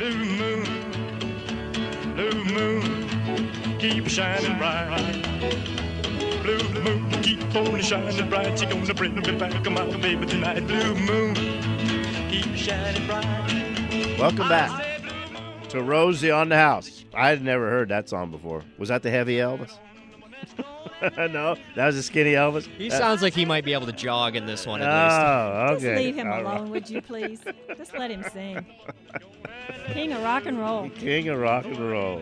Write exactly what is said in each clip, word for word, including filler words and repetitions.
Blue moon, blue moon, keep shining bright. Blue moon, keep on shining bright. She gonna bring me back my baby tonight. Blue moon, keep shining bright. Welcome back to Rosie on the House. I had never heard that song before. Was that the heavy Elvis? No, that was the skinny Elvis. He Uh, sounds like he might be able to jog in this one at Oh, least. okay. Just leave him All alone, right. would you please? Just let him sing. King of rock and roll. King of rock and roll.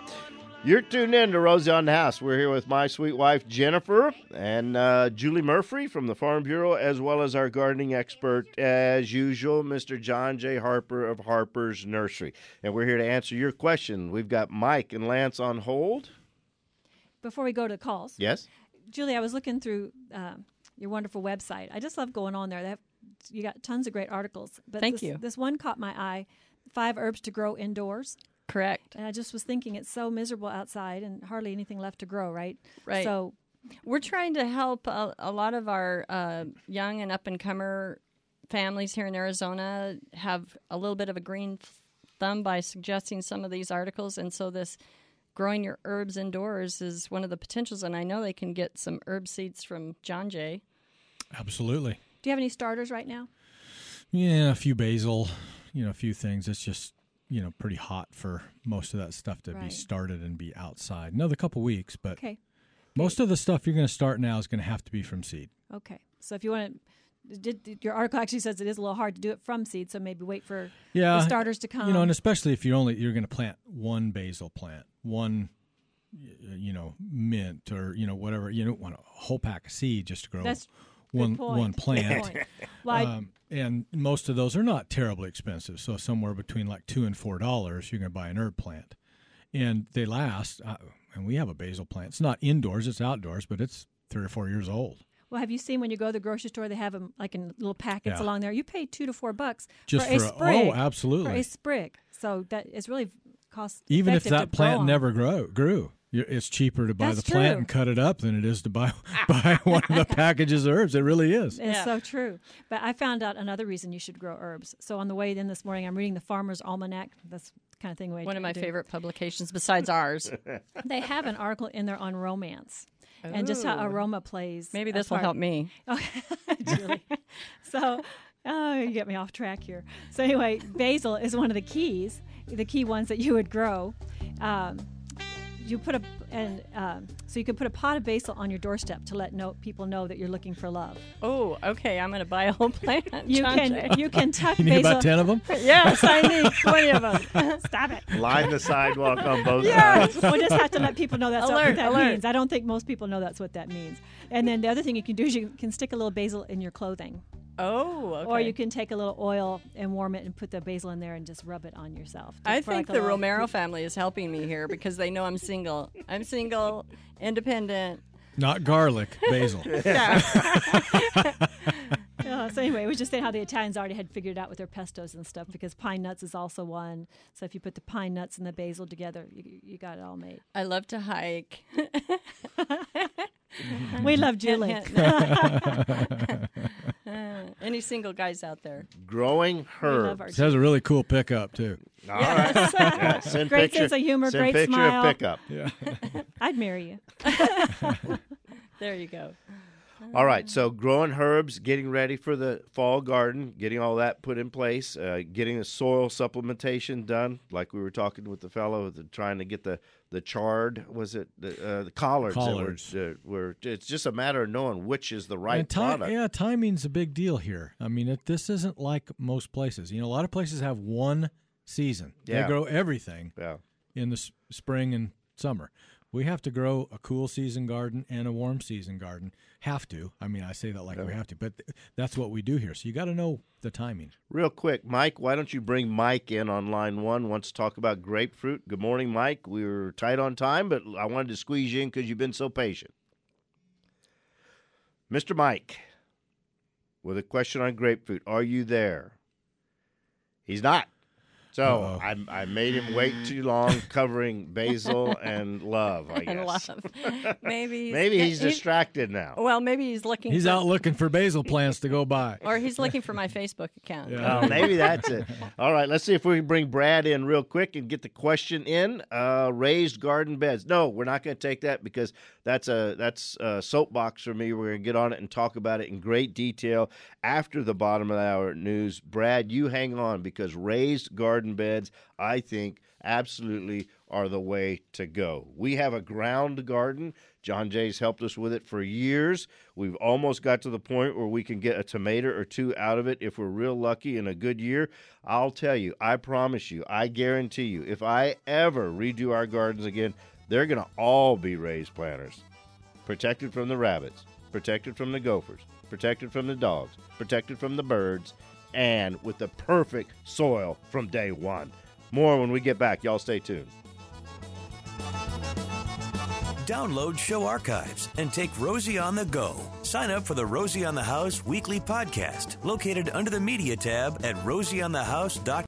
You're tuned in to Rosie on the House. We're here with my sweet wife, Jennifer, and uh, Julie Murphy from the Farm Bureau, as well as our gardening expert, as usual, Mister John J. Harper of Harper's Nursery. And we're here to answer your question. We've got Mike and Lance on hold. Before we go to the calls, Yes? Julie, I was looking through um, your wonderful website. I just love going on there. They have, you got tons of great articles. But Thank this, you. This one caught my eye, Five Herbs to Grow Indoors. Correct. And I just was thinking it's so miserable outside and hardly anything left to grow, right? Right. So We're trying to help a, a lot of our uh, young and up-and-comer families here in Arizona have a little bit of a green thumb by suggesting some of these articles. And so this growing your herbs indoors is one of the potentials. And I know they can get some herb seeds from John Jay. Absolutely. do you have any starters right now? Yeah, a few basil, you know, a few things. It's just, you know, pretty hot for most of that stuff to be Right. started and be outside. Another couple weeks, but Okay. most of the stuff you're going to start now is going to have to be from seed. Okay. So if you want to, did, your article actually says it is a little hard to do it from seed, so maybe wait for Yeah, the starters to come. You know, and especially if you're only you're going to plant one basil plant, one, y- you know, mint or you know whatever. You don't want a whole pack of seed just to grow That's one Good point. one Good plant. point. Well, I- Um, and most of those are not terribly expensive. So somewhere between like two and four dollars, you're going to buy an herb plant, and they last. Uh, and we have a basil plant. It's not indoors; it's outdoors, but it's three or four years old. well, have you seen when you go to the grocery store, they have them like in little packets Yeah. along there. You pay two to four bucks Just for a for a- sprig. oh, For absolutely. a sprig. So that is really cost Even if effective that to grow plant on. never grow, grew, you- it's cheaper to buy That's the plant true. and cut it up than it is to buy buy one of the packages of herbs. It really is. It's Yeah. so true. But I found out another reason you should grow herbs. So on the way in this morning, I'm reading the Farmer's Almanac. That's the kind of thing we One of my do. favorite publications besides ours. They have an article in there on romance and just how Ooh. aroma plays. Maybe a this will part. help me. Julie. So, oh, you get me off track here. So anyway, basil is one of the keys, the key ones that you would grow. Um, you put a and um, so you can put a pot of basil on your doorstep to let know people know that you're looking for love. Oh, okay. I'm going to buy a whole plant. You John can Jay. you can tuck You need basil. about ten of them. Yes, I need twenty of them. Stop it. Line the sidewalk on both Yeah, sides. we'll just have to let people know that's Alert, what that alert. means. I don't think most people know that's what that means. And then the other thing you can do is you can stick a little basil in your clothing. Oh, okay. Or you can take a little oil and warm it and put the basil in there and just rub it on yourself. I For think like a the little- Romero family is helping me here because they know I'm single. I'm single, independent. Not garlic, basil. Yeah. Uh, so anyway, it was just saying how the Italians already had figured it out with their pestos and stuff because pine nuts is also one. So if you put the pine nuts and the basil together, you, you got it all made. I love to hike. We love Julie. Uh, any single guys out there? Growing We love our herbs. It has a really cool pickup too. All right. Yeah, send Great picture, sense of humor, send great picture smile. of pickup. Yeah. I'd marry you. There you go. All right, so growing herbs, getting ready for the fall garden, getting all that put in place, uh, getting the soil supplementation done, like we were talking with the fellow, the, trying to get the, the chard, was it the, uh, the collards? that were- Collards. uh, were, it's just a matter of knowing which is the right And ti- product. Yeah, timing's a big deal here. I mean, it, this isn't like most places. You know, a lot of places have one season. Yeah. They grow everything Yeah. in the s- spring and summer. We have to grow a cool season garden and a warm season garden. Have to. I mean, I say that like we have to, but th- that's what we do here. So you got to know the timing. Real quick, Mike, why don't you bring Mike in on line one? Wants to talk about grapefruit. Good morning, Mike. We were tight on time, but I wanted to squeeze you in because you've been so patient. Mister Mike, with a question on grapefruit. Are you there? He's not. So Uh-oh. I, I made him wait too long covering basil and love, I guess. And love. Maybe he's, Maybe he's distracted now. Well, maybe he's looking. He's for, out looking for basil plants to go buy. or he's looking for my Facebook account. Yeah. Oh, maybe that's it. All right, let's see if we can bring Brad in real quick and get the question in. Uh, raised garden beds. No, we're not going to take that because that's a that's a soapbox for me. We're going to get on it and talk about it in great detail after the bottom of the hour news. Brad, you hang on because raised garden beds, I think, absolutely are the way to go. We have a ground garden. John Jay's helped us with it for years. We've almost got to the point where we can get a tomato or two out of it if we're real lucky in a good year. I'll tell you, I promise you, I guarantee you, if I ever redo our gardens again, they're going to all be raised planters. Protected from the rabbits, protected from the gophers, protected from the dogs, protected from the birds, and with the perfect soil from day one. More when we get back. Y'all stay tuned. Download show archives and take Rosie on the go. Sign up for the Rosie on the House weekly podcast located under the media tab at rosie on the house dot com.